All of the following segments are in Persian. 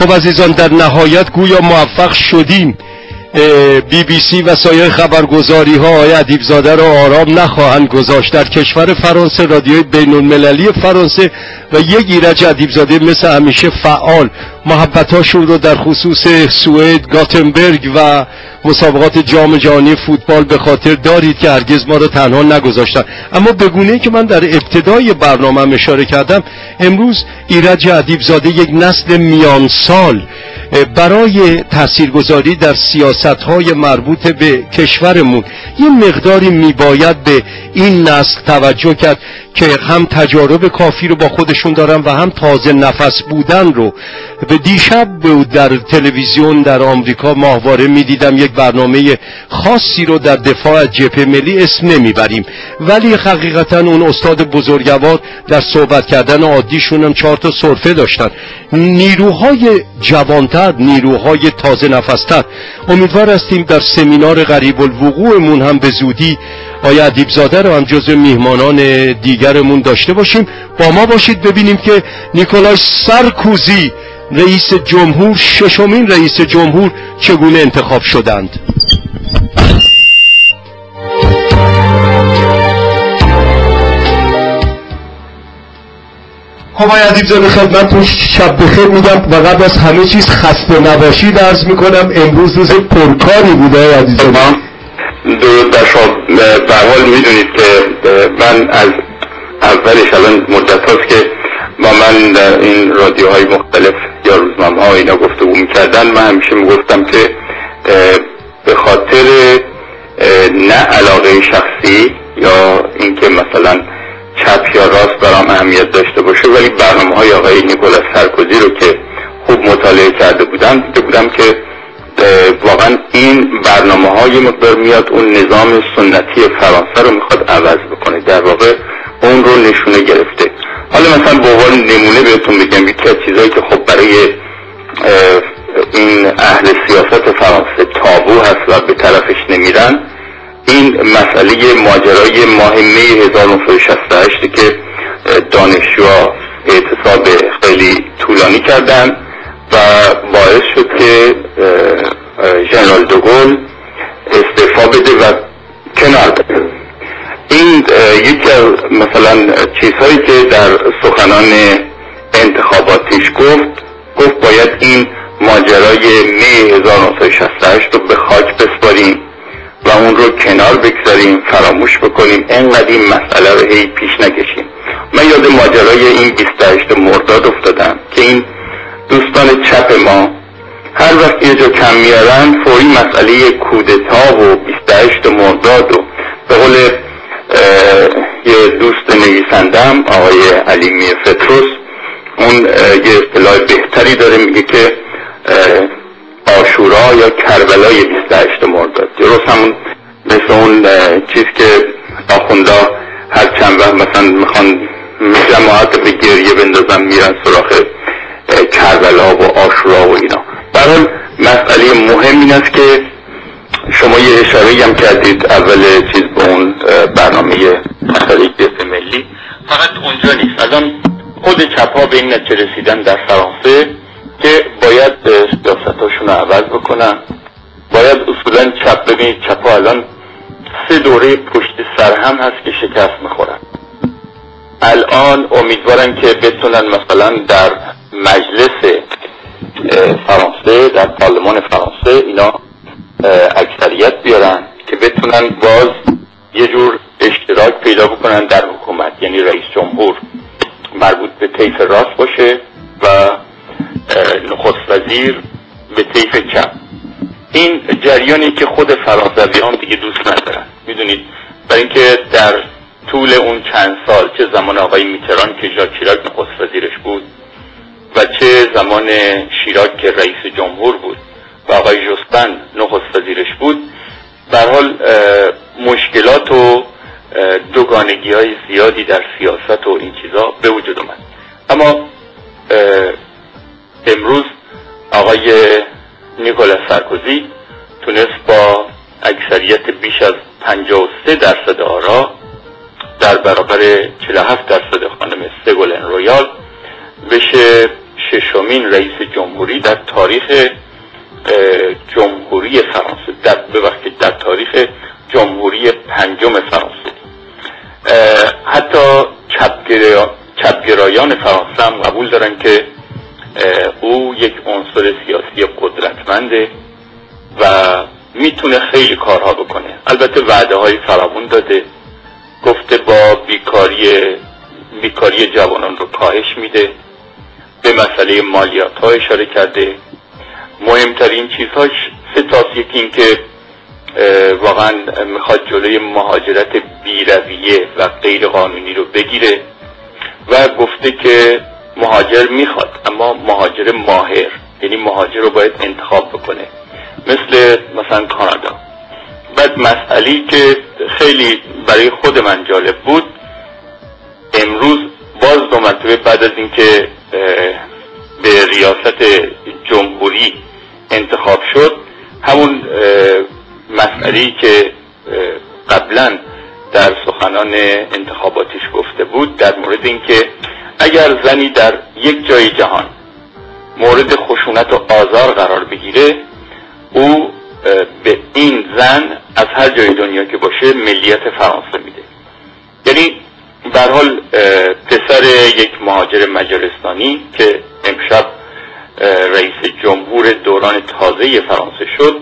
خب عزیزان، در نهایت گویا موفق شدیم. BBC و سایر خبرگزاری ها آقای ادیبزاده را آرام نخواهند گذاشت. در کشور فرانسه رادیوی بین المللی فرانسه و یک ایرج ادیبزاده مثل همیشه فعال محبتاشون رو در خصوص سوئد، گاتنبرگ و مسابقات جام جهانی فوتبال به خاطر دارید که هرگز ما رو تنها نگذاشتن. اما به گونه‌ای که من در ابتدای برنامه اشاره کردم، امروز ایرج ادیبزاده یک نسل میان سال برای تاثیرگذاری در سیاست‌های مربوط به کشورمون یه مقداری میباید به این نسل توجه کرد که هم تجارب کافی رو با خودشون دارن و هم تازه نفس بودن رو. به دیشب در تلویزیون در آمریکا ماهواره میدیدم یک برنامه خاصی رو در دفاع از جبهه ملی، اسم نمیبریم، ولی حقیقتا اون استاد بزرگوار در صحبت کردن عادیشون هم 4 تا سرفه داشتن. نیروهای جوانتر، نیروهای تازه نفستر. امیدوار هستیم در سمینار قریب الوقوعمون هم به زودی آقای ادیبزاده رو هم جزو میهمانان دیگرمون داشته باشیم. با ما باشید ببینیم که نیکولای سارکوزی رئیس جمهور، ششمین رئیس جمهور، چگونه انتخاب شدند. خب آقای ادیبزاده خدمتتون شب بخیر میگم و قبل از همه چیز خسته نباشید عرض میکنم. امروز روز پرکاری بوده آقای ادیبزاده. درود بر شما. به هر حال میدونید که من از اولش الان مدت هاست که با من در این رادیوهای مختلف یا روزنامه ها اینا گفتگو میکردن، من همیشه میگفتم که به خاطر نه علاقه شخصی یا اینکه مثلا چپ یا راست برام اهمیت داشته باشه، ولی برنامه های آقای نیکولاس سارکوزی رو که خوب مطالعه کرده بودم دیده بودم که واقعا این برنامه های مقدار میاد اون نظام سنتی فرانسه رو میخواد عوض بکنه، در واقع اون رو نشونه گرفته. حالا مثلا به عنوان نمونه بهتون بگم یکی از چیزایی که خب برای این اهل سیاست فرانسه تابو هست و به طرفش نمیرن، این مسئله ماجرای ماه می 1968 که دانشجوها اعتصاب خیلی طولانی کردن و باعث شد که ژنرال دوگل استعفا بده و کنار بده. این یکی از مثلا چیزهایی که در سخنان انتخاباتیش گفت باید این ماجرای می 1968 رو به خاک بسپاریم و اون رو کنار بگذاریم، فراموش بکنیم، انقدر این مسئله رو هی پیش نکشیم. من یاد ماجرای این 28 مرداد افتادم که این دوستان چپ ما هر وقت یه جا کم میارن فوری مسئله کودتا و 28 مرداد و به قول یه دوست نویسندم آقای علیمی فتروس، اون یه اصطلاح بهتری داره، میگه که عاشورا یا کربلای 28 مرداد، درست همون مثل اون چیز که آخوندا هر چند وقت مثلا میخوان جماعت به گریه بندازن میرن سراغ کربلا و عاشورا و اینا. برحال مسئله مهم این است که شما یه اشاره‌ای هم کردید اول چیز به اون برنامه مسئله جبهه ملی، فقط اونجا نیست. الان خود چپ‌ها به این نتیجه رسیدن در فرانسه که باید سیاستاشون رو عوض بکنن. باید اصولا چپ، ببینید چپ‌ها الان 3 دوره پشت سر هم هست که شکست میخورن. الان امیدوارن که بتونن مثلا در مجلس فرانسه، در پارلمان فرانسه اینا اکثریت بیارن که بتونن باز یه جور اشتراک پیدا بکنن در حکومت، یعنی رئیس جمهور مربوط به طیف راست باشه و نخست وزیر به طیف چپ. این جریانی که خود فرانسویان دیگه دوست ندارن، میدونید، برای اینکه در طول اون چند سال، چه زمان آقای میتران که ژاک شیراک نخست وزیرش بود و چه زمان شیراک که رئیس جمهور بود و آقای ژوسپن نخست وزیرش بود، به هر حال مشکلات و دوگانگی‌های زیادی در سیاست و این چیزا به وجود اومد. اما امروز آقای نیکولاس سارکوزی تونست با اکثریت بیش از 53% آرا در برابر 47% خانم سگولن رویال بشه 6مین رئیس جمهوری در تاریخ جمهوری فرانسه، در تاریخ جمهوری پنجم فرانسه. حتی چپگرایان فرانسه هم قبول دارن که او یک عنصر سیاسی قدرتمنده و میتونه خیلی کارها بکنه. البته وعده های فراوان داده، گفته با بیکاری جوانان رو کاهش میده، به مسئله مالیات ها اشاره کرده. مهمترین چیزهاش سه تاست. یکی این که واقعا میخواد جلوی مهاجرت بی‌رویه و غیر قانونی رو بگیره و گفته که مهاجر میخواد، اما مهاجر ماهر، یعنی مهاجر رو باید انتخاب بکنه، مثلا کانادا. بعد مسئله‌ای که خیلی برای خود من جالب بود، امروز باز دو مرتبه بعد از اینکه به ریاست جمهوری انتخاب شد، همون مسئله‌ای که قبلا در سخنان انتخاباتیش گفته بود در مورد اینکه اگر زنی در یک جای جهان مورد خشونت و آزار قرار بگیره، او به این زن از هر جای دنیا که باشه ملیت فرانسه میده. یعنی به هر حال پسر یک مهاجر مجارستانی که امشب رئیس جمهور دوران تازه فرانسه شد،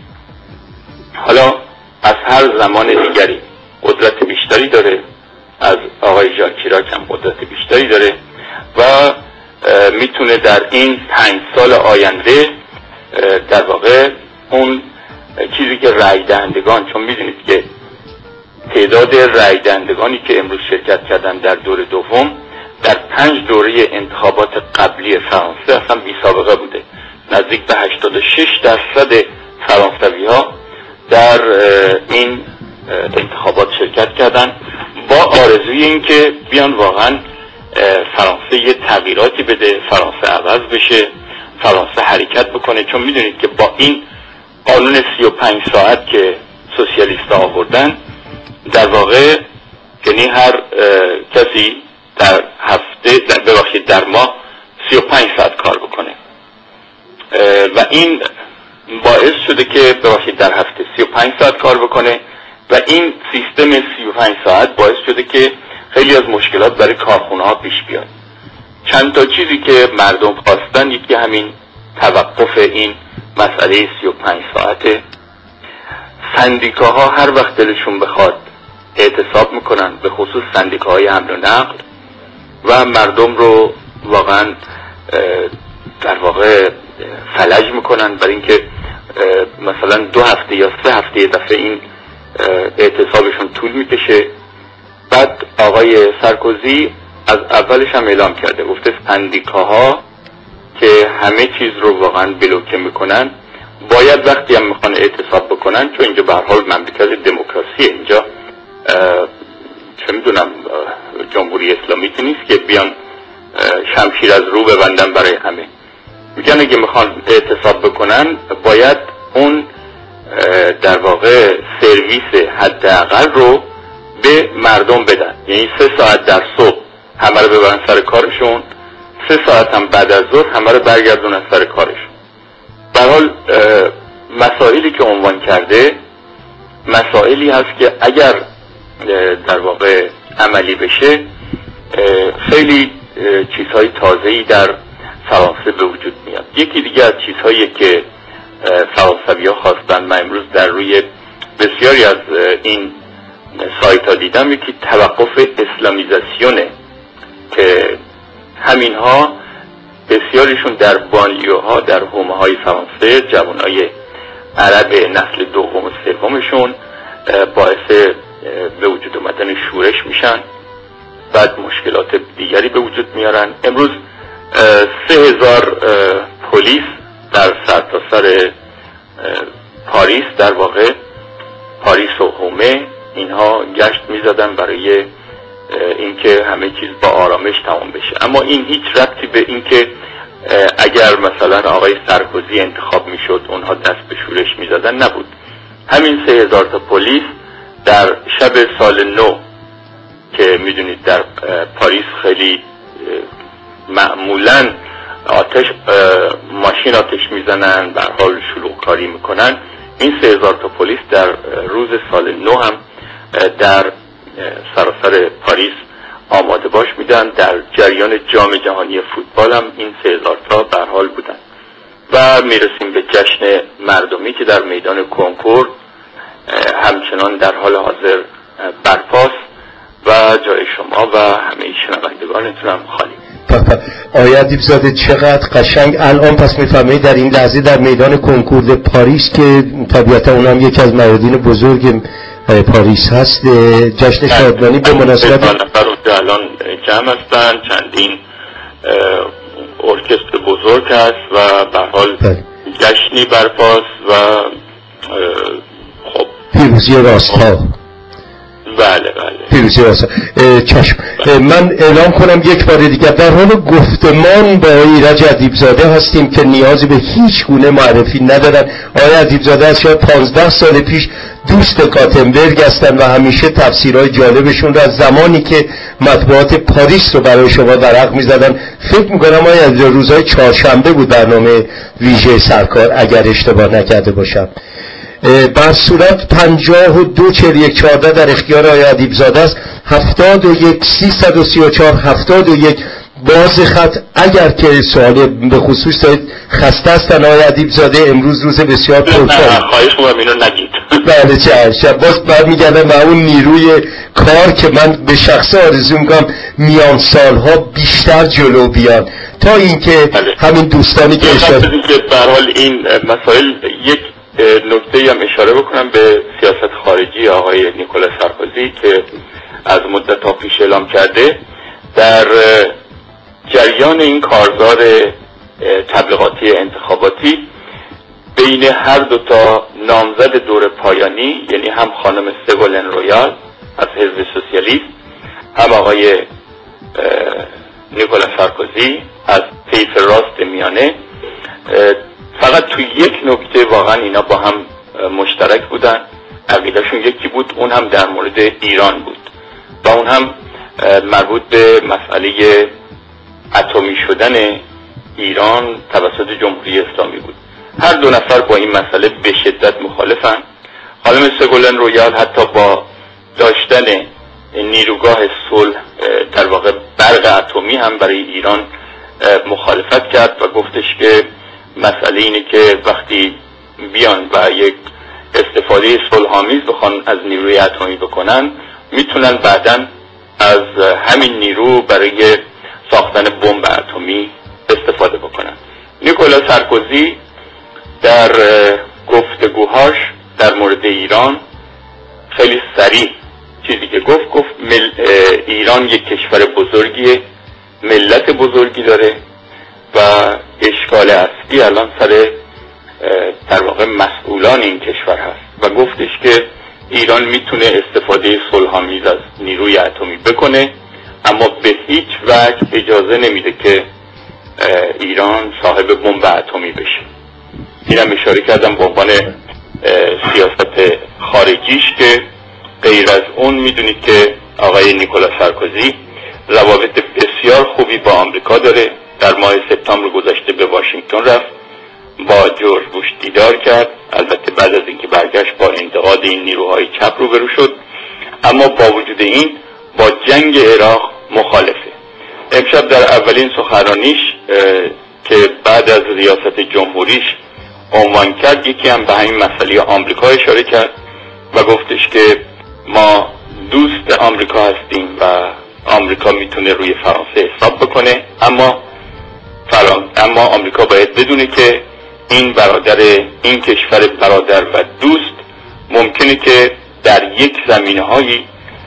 حالا از هر زمان دیگری قدرت بیشتری داره، از آقای ژاک شیراک هم قدرت بیشتری داره و میتونه در این 5 سال آینده در واقع اون چیزی که رای دهندگان، چون میدونید که تعداد رای دهندگانی که امروز شرکت کردن در دور دوم در 5 دوره انتخابات قبلی فرانسه اصلا بی سابقه بوده. نزدیک به 86% فرانسوی ها در این انتخابات شرکت کردن با آرزوی این که بیان واقعا فرانسه یه تغییراتی بده، فرانسه عوض بشه، فرانسه حرکت بکنه. چون میدونید که با این قانون 35 ساعت که سوسیالیست ها آوردن، در واقع یعنی هر کسی در هفته در ماه 35 ساعت کار بکنه و این باعث شده که در هفته 35 ساعت کار بکنه و این سیستم 35 ساعت باعث شده که خیلی از مشکلات برای کارخونه ها پیش بیاد. چند تا چیزی که مردم خواستن، یکی همین توقف این مسئله 35 ساعته. سندیکاها هر وقت دلشون بخواد اعتصاب میکنن، به خصوص سندیکاهای حمل و نقل، و مردم رو واقعا در واقع فلج میکنن، برای اینکه مثلا 2 هفته یا 3 هفته یه دفعه این اعتصابشون طول میکشه. بعد آقای سارکوزی از اولش هم اعلام کرده، گفته سندیکاها که همه چیز رو واقعا بلوکه میکنن باید وقتی هم میخوان اعتصاب بکنن، چون اینجا به هر حال مملکت دموکراسیه، اینجا چه میدونم جمهوری اسلامی که نیست که بیان شمشیر از رو ببندن برای همه. میگن اگه میخوان اعتصاب بکنن باید اون در واقع سرویس حداقل رو به مردم بدن، یعنی 3 ساعت در صبح همه رو ببرن سر کارشون، 3 ساعت هم بعد از ظهر همه رو برگردونن سر کارشون. به هر حال مسائلی که عنوان کرده مسائلی هست که اگر در واقع عملی بشه خیلی چیزهای تازه‌ای در فرانسه به وجود میاد. یکی دیگه از چیزهایی که فرانسوی‌ها خواستن، من امروز در روی بسیاری از این سایت ها دیدم، یکی توقف اسلامیزاسیونه که همینها بسیاریشون در بانلیوها، در حومه های فرانسه، جوانای عرب نسل دوم و سومشون باعث به وجود اومدن شورش میشن، بعد مشکلات دیگری به وجود میارن. امروز 3000 پلیس در سرتاسر پاریس، در واقع پاریس و حومه، اینها گشت میزدن برای اینکه همه چیز با آرامش تمام بشه. اما این هیچ ربطی به اینکه اگر مثلا آقای سارکوزی انتخاب میشد اونها دست به شورش میزدن نبود. همین 3000 تا پلیس در شب سال نو که میدونید در پاریس خیلی معمولا ماشین آتش میزنن، به هر حال شلوغ کاری میکنن. این 3000 تا پلیس در روز سال نو هم در سراسر پاریس آماده باش میدن. در جریان جام جهانی فوتبال هم این 3000 تا به هر حال بودن. و میرسیم به جشن مردمی که در میدان کنکور همچنان در حال حاضر برپاست و جای شما و همه شنوندگانتون هم خالی. آقای ادیبزاده چقدر قشنگ الان پس میفهمید در این لحظه در میدان کنکور پاریس که طبیعتا اونم یکی از میادین بزرگ پاریس هست، جشن شادمانی به مناسبت نفر اونجا الان جمع هستن، چندین ارکستر بزرگ هست و به حال جشنی برپاست و خب پیروزی راست‌ها. بله پیروزی راست‌ها. چشم. من اعلام کنم یک بار دیگر در حال گفتمان با ایرج ادیبزاده هستیم که نیازی به هیچ گونه معرفی ندارن. آقای ادیبزاده از شاید 15 سال پیش دوست گاتنبرگ هستن و همیشه تفسیرهای جالبشون رو از زمانی که مطبوعات پاریس رو برای شما ورق می‌زدن، فکر می‌کنم آقای روزهای چهارشنبه بود برنامه ویژه سرکار اگر اشتباه نکرده باشم. بر صورت 524114 در اختیار آقای ادیبزاده است. 71 334 71 باز خط. اگر که سوال به خصوص دارید خسته هستن آقای ادیبزاده، امروز روز بسیار پرکاری. خواهش می‌کنم اینو نگید. بله چشم. باز برمیگردم به اون نیروی کار که من به شخص آرزو می‌کنم میان سالها بیشتر جلو بیان تا اینکه همین دوستانی که اشاره که به هر حال این مسائل یک نکته هم اشاره بکنم به سیاست خارجی آقای نیکولا سارکوزی که از مدت ها پیش اعلام کرده در جریان این کارزار تبلیغاتی انتخاباتی بین هر دو تا نامزد دور پایانی، یعنی هم خانم سگولن رویال از حزب سوسیالیست، هم آقای نیکولا سارکوزی از طیف راست میانه، فقط تو یک نکته واقعا اینا با هم مشترک بودن، عقیدهشون یکی بود، اون هم در مورد ایران بود و اون هم مربوط به مسئله اتمی شدن ایران توسط جمهوری اسلامی بود. هر دو نفر با این مسئله به شدت مخالفن. خانم سگولن رویال حتی با داشتن نیروگاه صلح در واقع برق اتمی هم برای ایران مخالفت کرد و گفتش که مسئله اینه که وقتی بیان و یک استفاده صلح‌آمیز بخوان از نیروی اتمی بکنن، میتونن بعداً از همین نیرو برای ساختن بمب اتمی استفاده بکنن. نیکولا سارکوزی در گفتگوهاش در مورد ایران خیلی صریح چیزی که گفت ایران یک کشور بزرگیه، ملت بزرگی داره و اشکال اصلی الان سر در واقع مسئولان این کشور هست و گفتش که ایران میتونه استفاده صلح‌آمیز از نیروی اتمی بکنه، اما به هیچ وجه اجازه نمیده که ایران صاحب بمب اتمی بشه. اینم اشاره کردم به عنوان سیاست خارجیش که غیر از اون میدونید که آقای نیکولا سارکوزی روابط بسیار خوبی با آمریکا داره. در ماه سپتامبر گذشته به واشنگتن رفت، با جورج بوش دیدار کرد، البته بعد از اینکه برگشت با انتقاد این نیروهای چپ روبرو شد، اما با وجود این با جنگ عراق مخالفه. امشب در اولین سخنرانیش که بعد از ریاست جمهوریش عنوان کرد، یکی هم به همین مسئله آمریکا اشاره کرد و گفتش که ما دوست آمریکا هستیم و آمریکا میتونه روی فرانسه حساب بکنه، اما آمریکا باید بدونه که این کشور برادر و دوست ممکنه که در یک زمینه‌هایی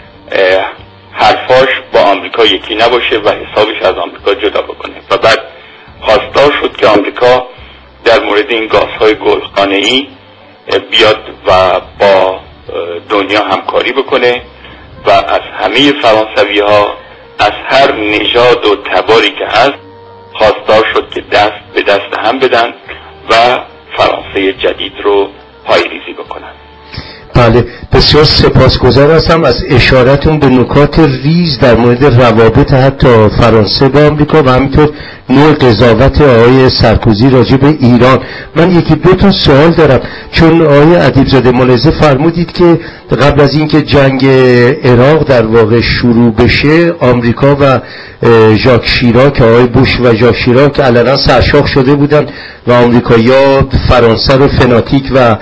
حرفاش با آمریکا یکی نباشه و حسابش از آمریکا جدا بکنه و بعد خواستار شد که آمریکا در مورد این گازهای گلخانه‌ای بیاد و با دنیا همکاری بکنه و از همه فرانسوی‌ها از هر نژاد و تباری که هست خواستار شد که دست به دست هم بدن و فرانسه جدید رو پایه‌ریزی بکنن. بله، بسیار سپاسگزار هستم از اشارتون به نکات ریز در مورد روابط حتی فرانسه با آمریکا و همینطور نوع قضاوت آقای سرکوزی راجع به ایران. من یکی دو تا سوال دارم، چون آقای ادیبزاده ملاحظه فرمودید که قبل از اینکه جنگ عراق در واقع شروع بشه، آمریکا و ژاک شیراک، آقای بوش و ژاک شیراک علنا سرشاخ شده بودن و آمریکایی‌ها فرانسه رو فناتیک و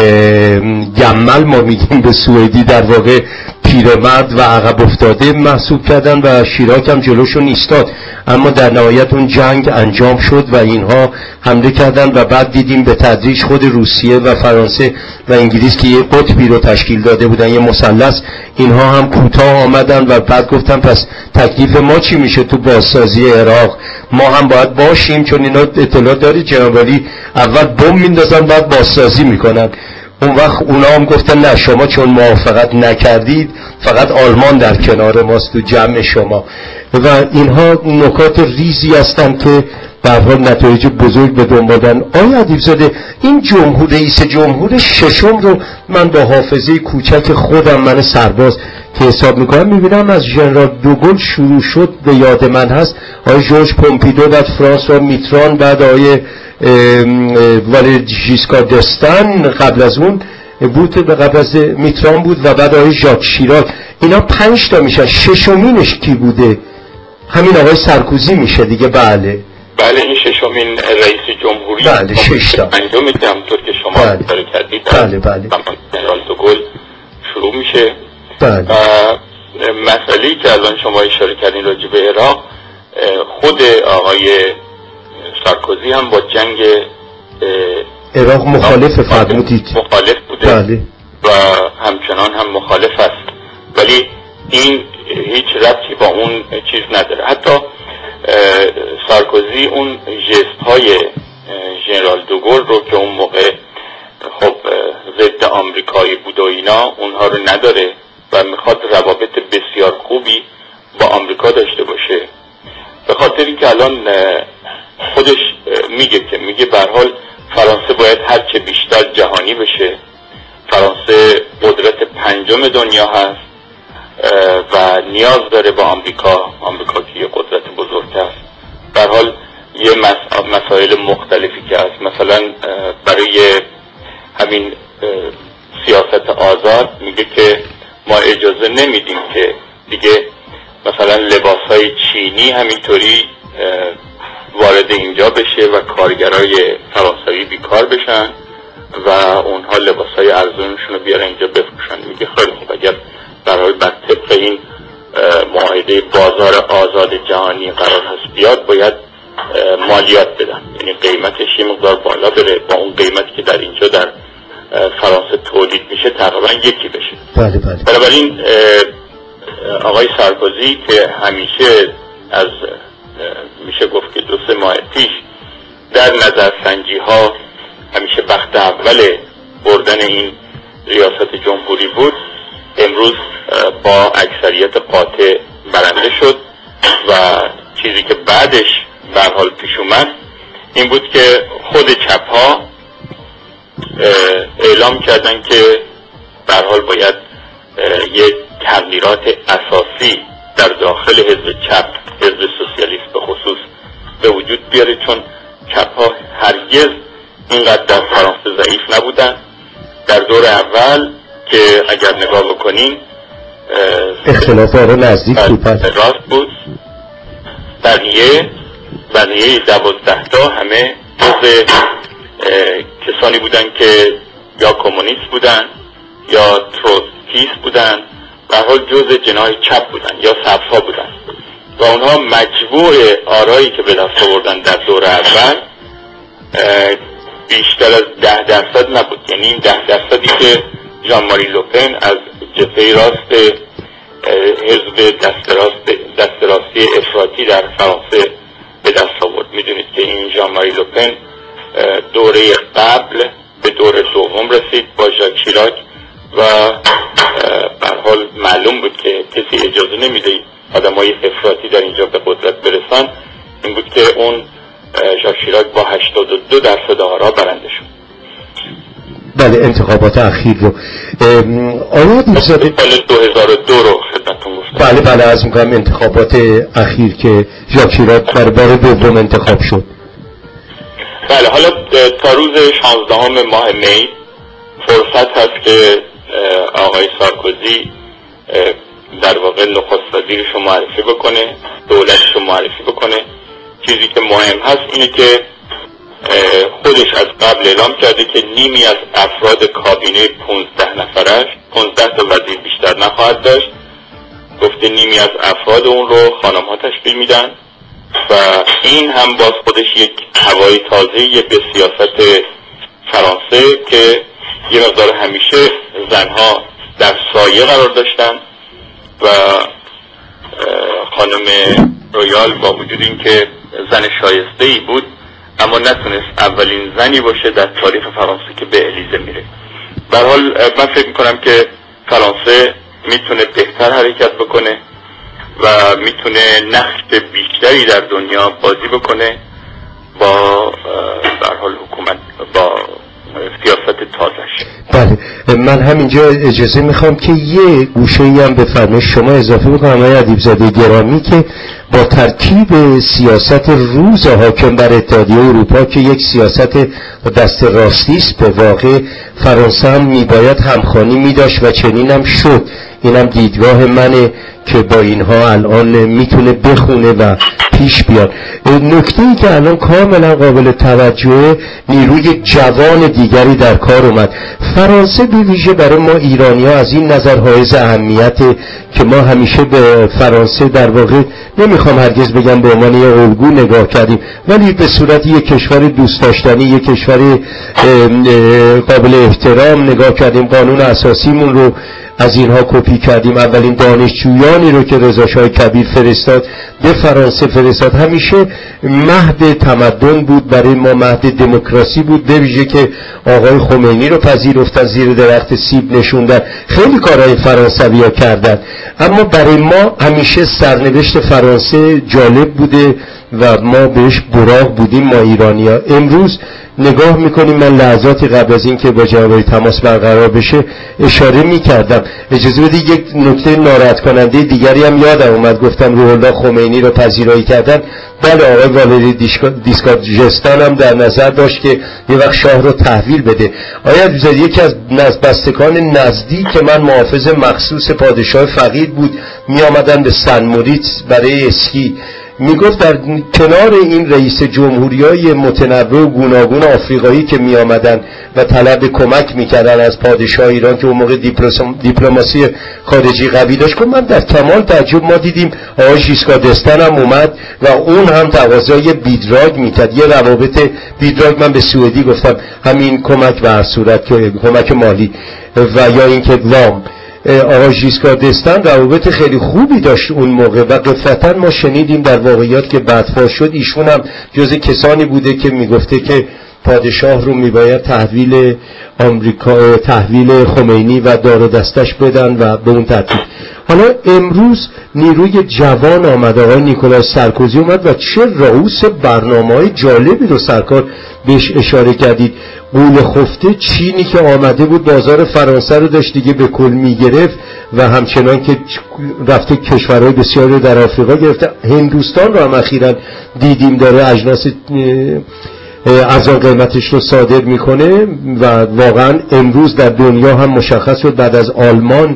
گمل، ما میگیم به سوئدی، در واقع پیرمرد و عقب افتاده محسوب کردن و شیراک هم جلوشون ایستاد. اما در نهایت اون جنگ انجام شد و اینها حمله کردن و بعد دیدیم به تدریج خود روسیه و فرانسه و انگلیس که یه قطبی رو تشکیل داده بودن، یه مثلث، اینها هم کوتاه آمدن و بعد گفتن پس تکلیف ما چی میشه تو بازسازی عراق؟ ما هم باید باشیم، چون اینا اطلاع داری جناب علی اول بمب میندازن بعد بازسازی میکنن. اون وقت اونا هم گفتن نه، شما چون موافقت نکردید فقط آلمان در کنار ماست تو جمع شما. و اینها نکات ریزی هستن که به هر حال نتایج بزرگ به دنبال دارن. آقای ادیبزاده، این رئیس جمهور ششم رو من با حافظه کوچک خودم، من سرباز که حساب میکنم، میبینم از ژنرال دوگل شروع شد، به یاد من هست آقای ژورژ پومپیدو، بعد فرانسوا میتران، بعد آقای والی ژیسکار دستن قبل از اون بود، قبل از میتران بود، و بعد آقای ژاک شیراک. اینا 5 تا میشن. ششمینش کی بوده؟ همین آقای سرکوزی میشه دیگه. بله این ششمین رئیس جمهوری. بله 6 تا. انجام که همونطور که شما اشاره کردید بله ژنرال دوگل شروع میشه. بله. مسئله‌ای که الان شما اشاره کردین راجع به عراق، خود آقای سارکوزی هم با جنگ عراق مخالف فرمودید. مخالف بوده. بله. و همچنان هم مخالف است، ولی این هیچ ربطی با اون چیز نداره. حتی سارکوزی اون ژست های ژنرال دوگل رو که اون موقع خب ضد آمریکایی بود و اینا، اونها رو نداره و میخواد روابط بسیار خوبی با آمریکا داشته باشه، به خاطر اینکه الان خودش میگه به هر حال فرانسه باید هرچه بیشتر جهانی بشه. فرانسه قدرت 5 دنیا هست و نیاز داره با آمریکا که یه قدرت بزرگ هست. به هر حال یه مسائل مختلفی که هست، مثلا برای همین سیاست آزاد میگه که ما اجازه نمیدیم که دیگه مثلا لباسهای چینی همینطوری وارد اینجا بشه و کارگرای فرانسوی بیکار بشن و اونها لباسهای ارزونشون رو بیارن اینجا بفروشن. میگه خیلی خوب، اگر برای بر طبق این معاهده بازار آزاد جهانی قرار هست بیاد، باید مالیات بدن، یعنی قیمتش یه مقدار بالا بره با اون قیمتی که در اینجا در فرانسه تولید میشه تقریبا یکی بشه. بنابراین آقای سارکوزی که همیشه از میشه گفت که 2-3 ماه پیش در نظرسنجی ها همیشه وقت اول بردن این ریاست جمهوری بود، امروز با اکثریت قاطع برنده شد و چیزی که بعدش به هر حال پیش اومد این بود که خود چپ ها اعلام کردن که به هر حال باید یک تغییرات اساسی در داخل حزب چپ، حزب سوسیالیست به خصوص، به وجود بیاره، چون چپ ها هرگز اینقدر در فرانسه ضعیف نبودن. در دور اول که اگر نگاه بکنین اختلاف آرا نزدیک راست بود، بقیه 12 تا همه جز کسانی بودن که یا کمونیست بودن یا تروتسکیست بودن، به هر حال جز جناح چپ بودن یا سبزها بودن و اونها مجموع آرایی که به دست آوردن در دور اول بیشتر از 10% نبود. یعنی این 10%ی که ژان ماری لوپن از جبهه راست حزب دست راستی افراطی در فرانسه به دست آورد. میدونید که این ژان ماری لوپن دوره قبل به دور دوم رسید با ژاک شیراک و به هر حال معلوم بود که کسی اجازه نمیده آدمای افراطی در اینجا به قدرت برسن. این بود که اون ژاک شیراک با 82% آرا برنده شد. بله، انتخابات اخیر رو. آیا دیوزاده سال 2002 رو خدمتتون گفتم. بله عرض می‌کنم انتخابات اخیر که ژاک شیراک برای بار دوم انتخاب شد. بله، حالا تا روز 16 ماه می فرصت هست که آقای سارکوزی در واقع نخست وزیرش رو معرفی بکنه، دولتش رو معرفی بکنه. چیزی که مهم هست اینه که خودش از قبل اعلام کرده که نیمی از افراد کابینه 15 نفرش 15 تا وزیر بیشتر نخواهد داشت. گفته نیمی از افراد اون رو خانم ها تشکیل میدن و این هم باز خودش یک هوای تازه‌ای به سیاست فرانسه که یه مقدار همیشه زنها در سایه قرار داشتن و خانم رویال با وجود اینکه زن شایسته‌ای بود اما نتونست اولین زنی باشه در تاریخ فرانسه که به الیزه میره. به هر حال من فکر میکنم که فرانسه میتونه بهتر حرکت بکنه و میتونه نقش بیشتری در دنیا بازی بکنه با به هر حال حکومت با سیاست تازه‌اش. بله، من همینجا اجازه میخوام که یه گوشه‌ای هم به فرمایش شما اضافه بکنم آقای ادیبزاده گرامی که با ترکیب سیاست روز حاکم بر اتحادیه اروپا که یک سیاست دست راستی است، به واقع فرانسه هم میباید همخوانی میداشت و چنین هم شد. اینم دیدگاه منه که با اینها الان میتونه بخونه و پیش بیاد. نکته‌ای که الان کاملا قابل توجهه، نیروی جوان دیگری در کار اومد. فرانسه به ویژه برای ما ایرانی‌ها از این نظر حائز اهمیته که ما همیشه به فرانسه در واقع نمیخوام هرگز بگم به عنوان یه الگو نگاه کردیم، ولی به صورت یک کشور دوست داشتنی، یک کشور قابل احترام نگاه کردیم. قانون اساسیمون رو از اینها کپی کردیم. اولین دانشجویانی رو که رضا شاه کبیر فرستاد به فرانسه فرستاد. همیشه مهد تمدن بود برای ما، مهد دموکراسی بود. به ویژه که آقای خمینی رو پذیرفتن، زیر درخت سیب نشوندن، خیلی کارهای فرانسوی‌ها کردن. اما برای ما همیشه سرنوشت فرانسه جالب بوده و ما بهش براق بودیم ما ایرانی‌ها. امروز نگاه میکنیم، من لحظاتی قبل از این که با جناب تماس برقرار بشه اشاره میکردم. اجازه بدید یک نکته ناراحت کننده دیگری هم یادم اومد. گفتم روح الله خمینی رو پذیرایی کردن. بله، آقای والری دیسکاجستان هم در نظر داشت که یه وقت شاه رو تحویل بده. آیا یکی از بستگان نزدیک من محافظ مخصوص پادشاه فقید بود، می آمدن به سن موریتس برای اسکی. میگفت در کنار این رئیس جمهوریای متنوع و گوناگون آفریقایی که می آمدن و طلب کمک میکردن از پادشاه ایران که اون موقع دیپلماسی خارجی قوی داشت، که من در کمال تعجب ما دیدیم آقای ژیسکار دستن هم اومد و اون هم تقاضای بیدراگ میکرد، یه روابط بیدراگ، من به سوئدی گفتم همین کمک به هر صورت که کمک مالی و یا اینکه وام. آقای ژیسکار دستن روابط خیلی خوبی داشت اون موقع و قفلتاً ما شنیدیم در واقعیات که بعد شد ایشون هم جز کسانی بوده که میگفته که پادشاه رو میباید تحویل آمریکا، تحویل خمینی و دار و دستش بدن و به اون ترتیب. حالا امروز نیروی جوان آمد، آقای نیکولاس سارکوزی اومد و چه رئوس برنامه‌های جالبی رو سرکار بهش اشاره کردید. قول خفته چینی که آمده بود بازار فرانسه رو داشت دیگه به کل میگرفت و همچنان که رفته کشورهای بسیاری در آفریقا گرفته. هندوستان رو هم اخیراً دیدیم داره اجناس ارزان قیمتش رو صادر میکنه و واقعا امروز در دنیا هم مشخص شد بعد از آلمان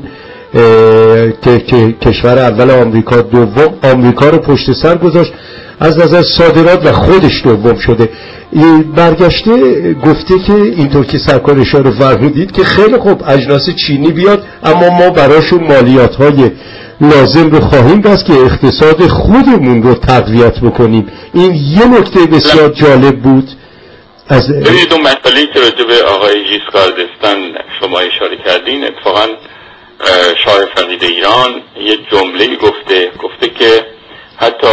که کشور اول آمریکا، دوم آمریکا رو پشت سر گذاشت از نظر صادرات و خودش دوم شده. برگشته گفته که اینطور که سرکار اشاره فرمودید که خیلی خوب اجناس چینی بیاد اما ما براشون مالیات‌های لازم رو خواهیم بست که اقتصاد خودمون رو تقویت بکنیم. این یه نکته بسیار جالب بود. ببینید اون مسئله‌ای که راجع به آقای ژیسکار دستن شما اشاره کردین، اتفاقا شاه فقید ایران یه جمله‌ای گفته که حتی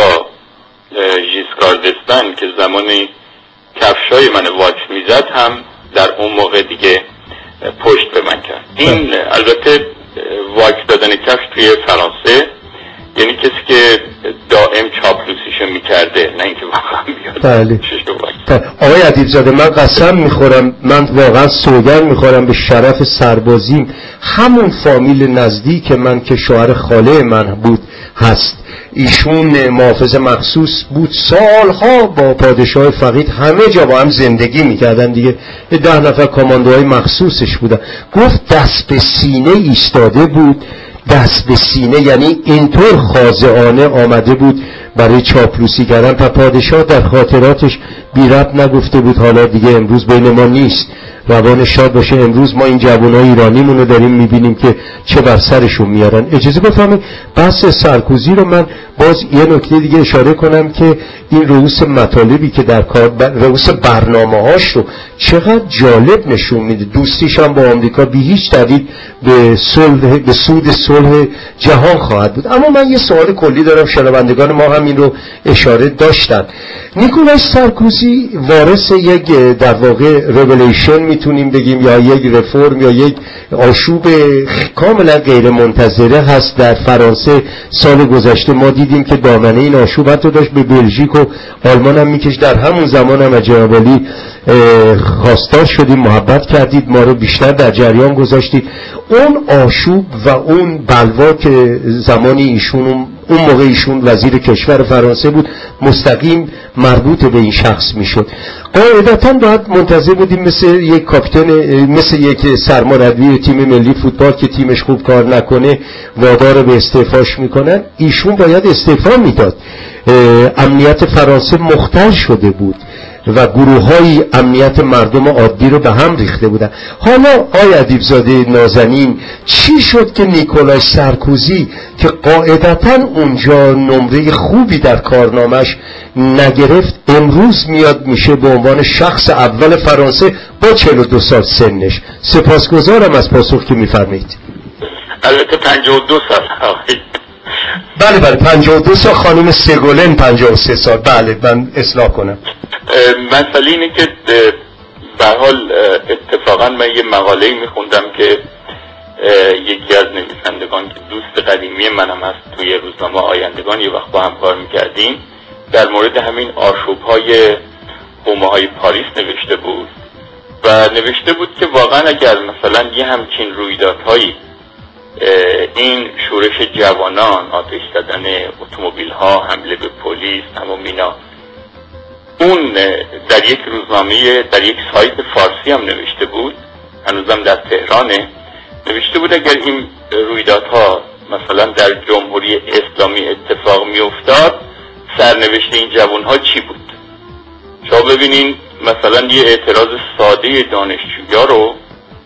ژیسکار دستن که زمانی کفشای من واکس میزد هم در اون موقع دیگه پشت به من کرد. این البته واکس دادن کفش توی فرانسه یعنی کسی که دائم چاپلوسیشو میکرده، نه اینکه واقعا بیاد. بله. آقای ادیبزاده من قسم میخورم، من واقعا سوگند میخورم به شرف سربازیم، همون فامیل نزدیک من که شوهر خاله من بود هست، ایشون محافظ مخصوص بود، سالها با پادشاه فقید همه جا با هم زندگی میکردن دیگه، 10 نفر کاماندوهای مخصوصش بودن. گفت دست به سینه ایستاده بود، دست به سینه یعنی اینطور خاضعانه آمده بود برای چاپلوسی کردن. و پادشاه در خاطراتش بی ربط نگفته بود حالا دیگه امروز بین ما نیست، روان شاد باشه، امروز ما این جوانای ایرانیمون رو داریم میبینیم که چه بر سرشون میارن. اجازه بفرمایید بحث سرکوزی رو من باز یه نکته دیگه اشاره کنم که این رؤوس مطالبی که در کار رؤوس برنامه‌هاش رو چقدر جالب نشون میده. دوستیش هم با آمریکا بی هیچ دلیل به سود صلح جهان خواهد بود. اما من یه سوال کلی دارم، شنوندگان ما هم این رو اشاره داشتن. نیکولاس سارکوزی وارث یک در واقع ریولوشن میتونیم بگیم، یا یک رفرم یا یک آشوب کاملا غیر منتظره هست در فرانسه. سال گذشته ما دیدیم که دامنه این آشوب حتی داشت به بلژیک و آلمان هم میکش. در همون زمان هم از جناب عالی خواستار شدیم، محبت کردید، ما رو بیشتر در جریان گذاشتید. اون آشوب و اون بلوا که زمانی ایشون، اون موقع ایشون وزیر کشور فرانسه بود، مستقیم مربوط به این شخص میشد. قاعدتا باید منتظر بودیم مثل یک کاپیتان، مثل یک سرمربی تیم ملی فوتبال که تیمش خوب کار نکنه وادار به استعفاش میکنن، ایشون باید استعفا میداد. امنیت فرانسه مختل شده بود و گروه‌های امنیت مردم عادی رو به هم ریخته بودن. حالا آقای ادیبزاده نازنین چی شد که نیکولاس سارکوزی که قاعدتاً اونجا نمره خوبی در کارنامش نگرفت، امروز میاد میشه به عنوان شخص اول فرانسه با 42 سال سنش؟ سپاسگزارم از پاسخ که میفرمایید. البته 52 سال. بله 52 سال. خانم سگولن 53 سال. بله من اصلاح کنم. مسئله اینه که به حال اتفاقا من یه مقاله‌ای میخوندم که یکی از نویسندگان که دوست قدیمی منم هست توی روزنامه آیندگان، یه وقت با هم کار میکردیم، در مورد همین آشوب‌های حومه‌های پاریس نوشته بود و نوشته بود که واقعا اگر مثلا یه همچین رویدادهایی، این شورش جوانان، آتش زدن اتومبیل‌ها، حمله به پلیس، تمام اینا، اون در یک روزنامه، در یک سایت فارسی هم نوشته بود، هنوزم در تهرانه، نوشته بود اگر این رویدادها مثلا در جمهوری اسلامی اتفاق می افتاد، سرنوشت این جوانها چی بود؟ شما ببینین مثلا یه اعتراض ساده دانشجویان رو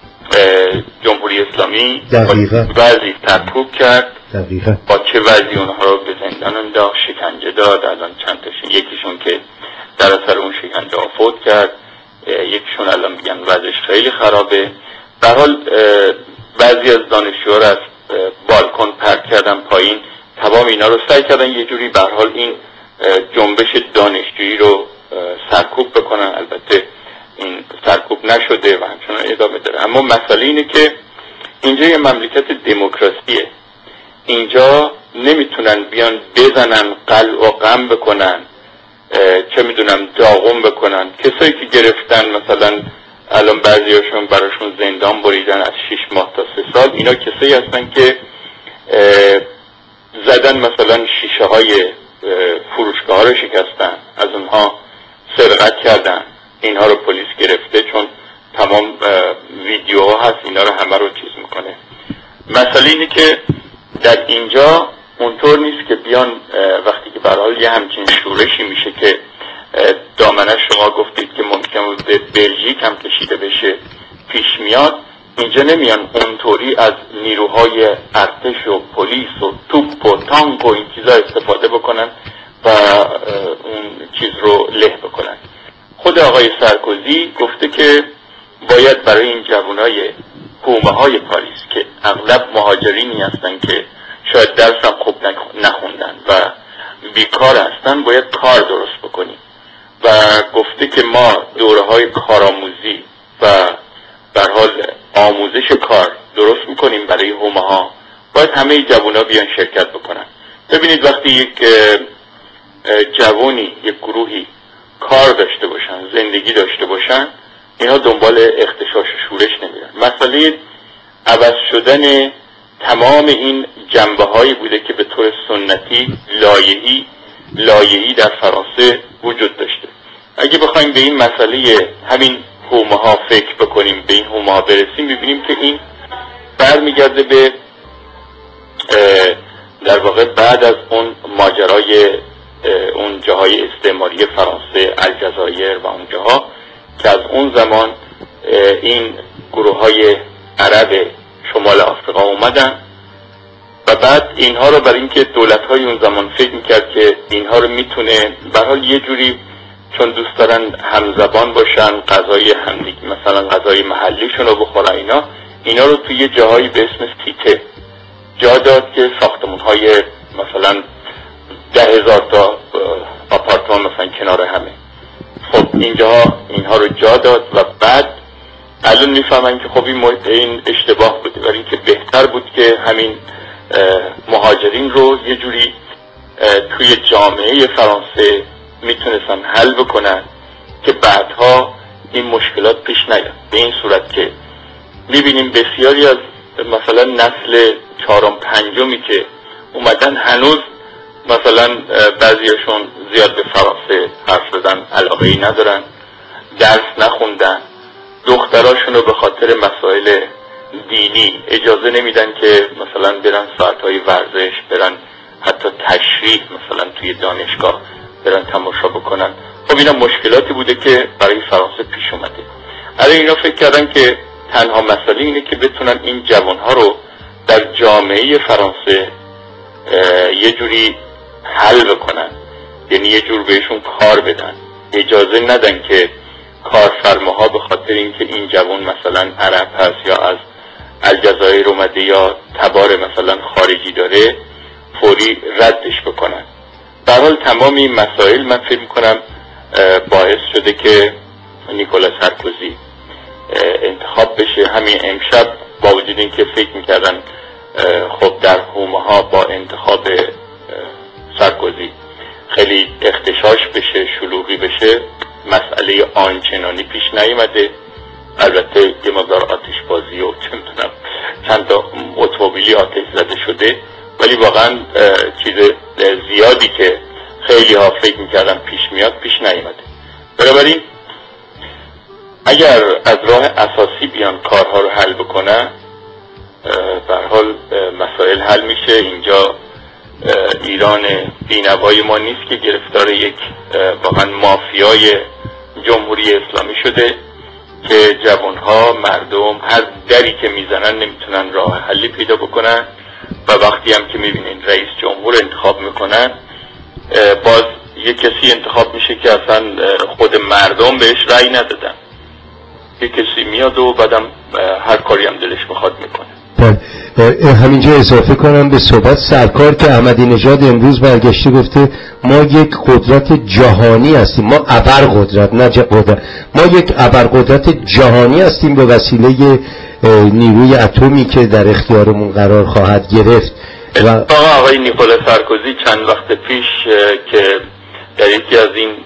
جمهوری اسلامی وضعی ترکوب کرد، با چه وضعی اونها رو به زندان انداخت، شکنجه داد. الان چند تاشون، یکیشون که در اثر اون شکنجه فوت کرد، یکیشون الان میگن وضعش خیلی خرابه. به هر حال بعضی از دانشجوها رو از بالکن پرت کردن پایین، تمام اینا رو سعی کردن یه جوری به هر حال این جنبش دانشجویی رو سرکوب بکنن. البته این سرکوب نشده و همچنان ادامه داره. اما مسئله اینه که اینجا یه مملکت دموکراسیه، اینجا نمیتونن بیان بزنن، قلع و قم بکنن، چه میدونم داغم بکنن. کسایی که گرفتن مثلا الان بعضیاشون براشون زندان بریدن از 6 ماه تا 3 سال، اینا کسایی هستن که زدن مثلا شیشه های فروشگاه ها رو شکستن، از اونها سرقت کردن، اینها رو پلیس گرفته چون تمام ویدیوها هست، اینا رو همه رو چیز میکنه. مسئله اینه که در اینجا اونطور نیست که بیان وقتی که برحال یه همچین شورشی میشه که دامنش شما گفتید که ممکنه به بلژیک هم کشیده بشه پیش میاد، اینجا نمیان اونطوری از نیروهای ارتش و پلیس و توپ و تانک و این چیزا استفاده بکنن و اون چیز رو له بکنن. خود آقای سارکوزی گفته که باید برای این جوانای حومه‌های پاریس که اغلب مهاجرینی هستن که شاید درس هم خوب نخوندن و بیکار هستن، باید کار درست بکنیم و گفته که ما دوره‌های کارآموزی و به هر حال آموزش کار درست میکنیم برای حومه‌ها. باید همه جوونا بیان شرکت بکنن. ببینید وقتی یک جوانی، یک گروهی کار داشته باشن، زندگی داشته باشن، اینا دنبال اختشاش و شورش نمیرن. مسئله عوض شدن تمام این جنبه هایی بوده که به طور سنتی لایحه‌ای در فرانسه وجود داشته. اگه بخوایم به این مسئله همین حومه ها فکر بکنیم، به این حومه ها برسیم، میبینیم که این برمیگرده به در واقع بعد از اون ماجرای اون جاهای استعماری فرانسه، الجزایر و اون جاها، که از اون زمان این گروه های عرب شمال آفریقا اومدن و بعد اینها رو برای اینکه دولت های اون زمان فکر میکرد که اینها رو میتونه به هر حال یه جوری، چون دوست دارن همزبان باشن، غذای همدیگه مثلا غذای محلیشون رو بخورن، اینا رو توی یه جاهایی به اسم سیته جا داد که ساختمون های مثلا 10,000 تا آپارتمان مثلا کنار همه. خب اینها رو جا داد و بعد الان میفهمن که خب این اشتباه بوده، برای اینکه بهتر بود که همین مهاجرین رو یه جوری توی جامعه فرانسه میتونستن حل بکنن که بعدها این مشکلات پیش نیاد. به این صورت که میبینیم بسیاری از مثلا نسل 4م 5می که اومدن هنوز مثلا بعضیشون زیاد به فرانسه حرف زدن علاقه‌ای ندارن، درس نخوندن، دختراشون رو به خاطر مسائل دینی اجازه نمیدن که مثلا برن ساعتهای ورزش، برن حتی تشریح مثلا توی دانشگاه برن تماشا بکنن. خب اینا مشکلاتی بوده که برای فرانسه پیش اومده. الان اینا فکر کردن که تنها مسئله اینه که بتونن این جوانها رو در جامعه فرانسه یه جوری حل بکنن، یعنی یه جور بهشون کار بدن، اجازه ندن که کارفرماها به خاطر اینکه این جوان مثلا عرب هست یا از الجزایر اومده یا تبار مثلا خارجی داره فوری ردش بکنن. در حال تمام این مسائل من فکر میکنم باعث شده که نیکولاس سارکوزی انتخاب بشه. همین امشب با وجود اینکه فکر میکردن خب در حومه ها با انتخاب سارکوزی خیلی اختشاش بشه، شلوغی بشه، مسئله آنچنانی پیش نیامده. البته یه مقدار آتش بازی و چند تا اتومبیلی آتش زده شده، ولی واقعا چیز زیادی که خیلی ها فکر میکردن پیش میاد پیش نیامده. بنابراین اگر از راه اساسی بیان کارها رو حل بکنن، به هر حال مسائل حل میشه. اینجا ایران بینوای ما نیست که گرفتار یک واقعا مافیای جمهوری اسلامی شده که جوانها، مردم هر دری که میزنن نمیتونن راه حلی پیدا بکنن و وقتی هم که میبینین رئیس جمهور انتخاب میکنن، باز یک کسی انتخاب میشه که اصلا خود مردم بهش رأی ندادن، یک کسی میاد و بعدم هر کاری هم دلش بخواد میکنه. همینجا اضافه کنم به صحبت سرکار که احمدی نژاد امروز برگشته گفته ما یک قدرت جهانی هستیم، ما ابرقدرت نه قدرت، ما یک ابرقدرت جهانی هستیم به وسیله نیروی اتمی که در اختیارمون قرار خواهد گرفت. و آقای نیکولاس سارکوزی چند وقت پیش که در یکی از این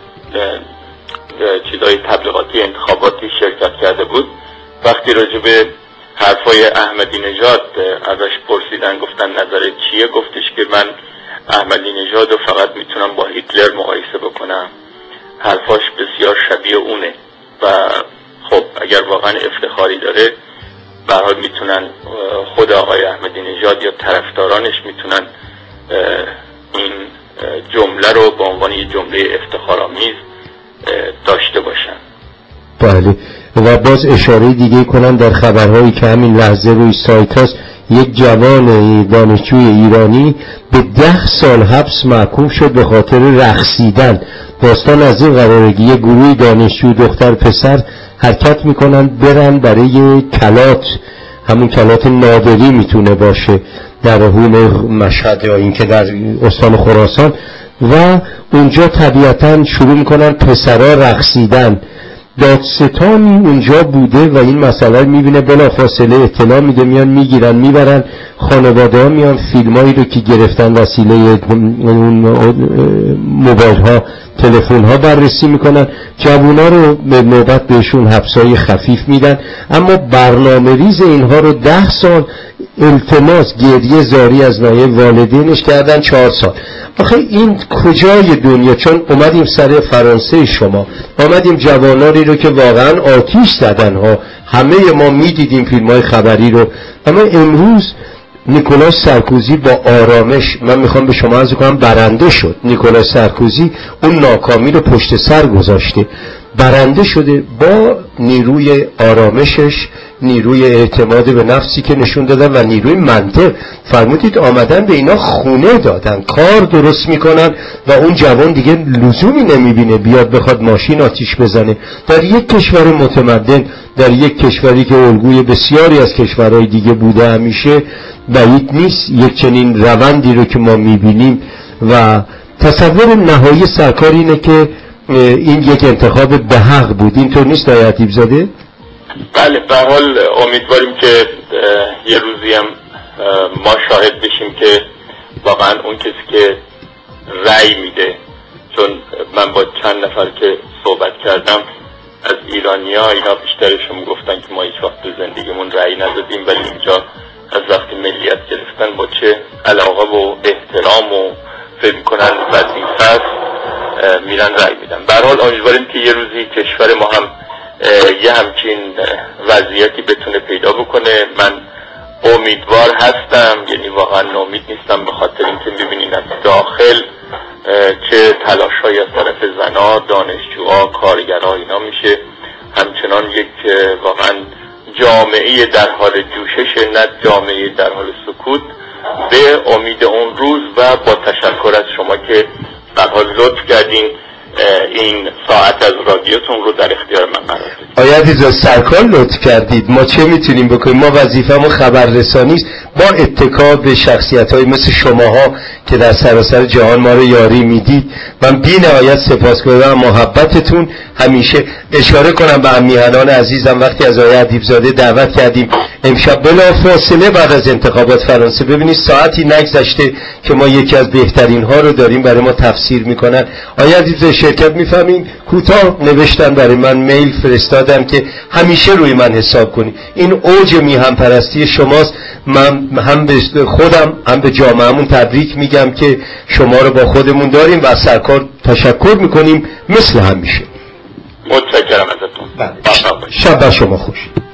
چیزهای تبلیغاتی انتخاباتی شرکت کرده بود، وقتی راجع به حرفای احمدی نژاد ازش پرسیدن گفتن نظرت چیه، گفتش که من احمدی نژاد رو فقط میتونم با هیتلر مقایسه بکنم، حرفاش بسیار شبیه اونه و خب اگر واقعا افتخاری داره به هر حال میتونن خود آقای احمدی نژاد یا طرفدارانش میتونن این جمله رو به عنوان یه جمله افتخارآمیز داشته باشن. بله. و باز اشاره دیگه کنم در خبرهایی که همین لحظه روی سایت هست، یک جوان دانشجوی ایرانی به 10 سال حبس محکوم شد به خاطر رقصیدن. داستان از این قراره که یک گروه دانشجو دختر پسر حرکت میکنن برن برای کلات، همون کلات نادری میتونه باشه در حومه مشهد یا این که در استان خراسان، و اونجا طبیعتا شروع میکنن پسرها رقصیدن. دادستانی اونجا بوده و این مسئله میبینه، بلافاصله اطلاع میده، میان میگیرن میبرن، خانواده ها میان فیلمایی رو که گرفتن وسیله موبایل ها تلفن ها بررسی میکنن، جوونا رو به نوبت بهشون حبسای خفیف میدن. اما برنامه ریز اینها رو 10 سال التماس گریه زاری از نایه والدینش کردن 4 سال. آخه این کجای دنیا؟ چون اومدیم سر فرانسه، شما اومدیم جوانانی رو که واقعا آتیش زدن ها، همه ما میدیدیم فیلم های خبری رو. اما امروز نیکولاس سارکوزی با آرامش، من میخوام به شما عرض کنم برنده شد. نیکولاس سارکوزی اون ناکامی رو پشت سر گذاشته، برنده شده با نیروی آرامشش، نیروی اعتماد به نفسی که نشون دادن و نیروی منطق. فرمودید آمدن به اینا خونه دادن، کار درست میکنن و اون جوان دیگه لزومی نمیبینه بیاد بخواد ماشین آتیش بزنه. در یک کشور متمدن، در یک کشوری که الگوی بسیاری از کشورهای دیگه بوده همیشه، بعید نیست یک چنین روندی رو که ما میبینیم. و تصور نهایی سرکار اینه که این یک انتخاب به حق بود. اینطور نیست آقای ادیبزاده؟ بله، به هر حال امیدواریم که یه روزی هم ما شاهد بشیم که واقعا اون کسی که رأی میده، چون من با چند نفر که صحبت کردم از ایرانیا، اینا بیشترشون گفتن که ما هیچ وقت تو زندگیمون رأی ندادیم، ولی اینجا از وقتی ملیت گرفتن با چه علاقه و احترام و فکر میکنن وظیفه است میرن رأی میدن. به هر حال امیدواریم که یه روزی کشور ما هم یه همچین وضعیتی بتونه پیدا بکنه. من امیدوار هستم، یعنی واقعا ناامید نیستم، به خاطر اینکه میبینین از داخل چه تلاش‌هایی از طرف زن‌ها، دانشجوها، کارگرها اینا میشه. همچنان یک واقعا جامعه در حال جوشش، نه جامعه در حال سکوت. به امید اون روز و با تشکر از شما که به حال لطف کردین این ساعت از رادیوتون رو در اختیار من قرار دادید. آیا عزیزا سرکار لطف کردید، ما چه میتونیم بکنیم؟ ما وظیفه‌مون خبررسانی است، با اتکا به شخصیت‌های مثل شماها که در سراسر جهان ما رو یاری میدید. من بی نهایت سپاسگزارم محبتتون. همیشه اشاره کنم به میهنان عزیزم، وقتی از آقای ادیبزاده دعوت کردیم امشب بلافاصله بعد از انتخابات فرانسه، ببینید ساعتی نگذشته که ما یکی از بهترین ها رو داریم برای ما تفسیر میکنن. آقای ادیبزاده شرکت میفهمین، کوتاه نوشتن برای من، میل فرستادن که همیشه روی من حساب کنی. این اوج میهن پرستی شماست. من هم به خودم هم به جامعهمون تبریک میگم که شما رو با خودمون داریم و از سرکار تشکر میکنیم مثل همیشه. متشکرم ازتون. شب بر شما خوش.